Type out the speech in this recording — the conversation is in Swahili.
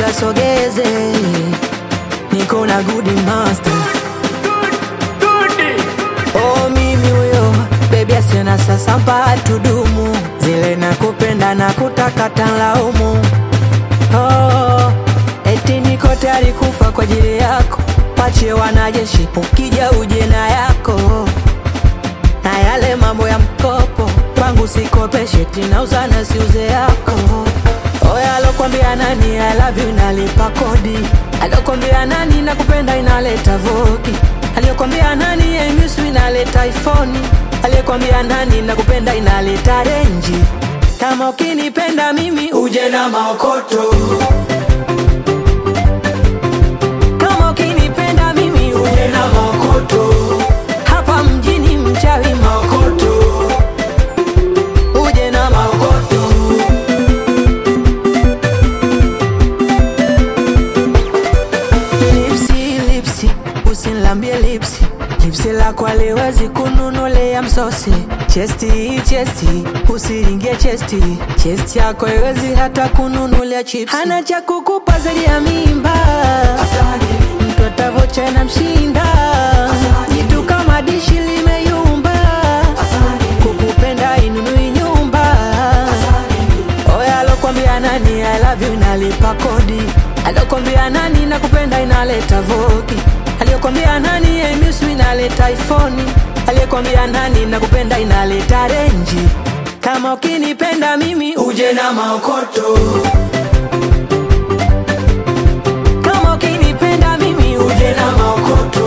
kasogeze, niko na good master. Oh mimi huyo baby asiona sasa mpatu dumu, zile nakupenda na kutaka tanlaumu. Oh eti niko tayari kufa kwa ajili yako, pache wanajeshi ukija uje na yako, na yale mambo ya mkopo kwangu sikopeshe, tinauza na siuze yako. Oya alokuambia nani I love you nalipa kodi, alokuambia nani nakupenda inaleta voki, aliyokuambia nani I miss you inaleta iPhone, aliyokuambia nani nakupenda inaleta renji. Kama ukinipenda mimi uje na maokoto, kama ukinipenda mimi uje na maokoto, hapa mjini mchawi maokoto, uje na maokoto. Lipsi, usinilambie lipsi, lipsi lako haliwezi kununulea msosi. Chesti, usiringie chesti, chesti yako haiwezi hata kununulia chips. Hana cha kukupa zaidi ya mimba, mtoto avocha na mshinda, jitu kama dishi limeyumba, kukupenda inunui nyumba. Oya alokuambia nani I love you nalipa kodi, alokuambia nani nakupenda inaleta voki, aliyokuambia nani I miss you inaleta iPhone, aliyekwambia nani nakupenda inaleta renji. Kama ukinipenda mimi uje na maokoto, kama ukinipenda mimi uje na maokoto.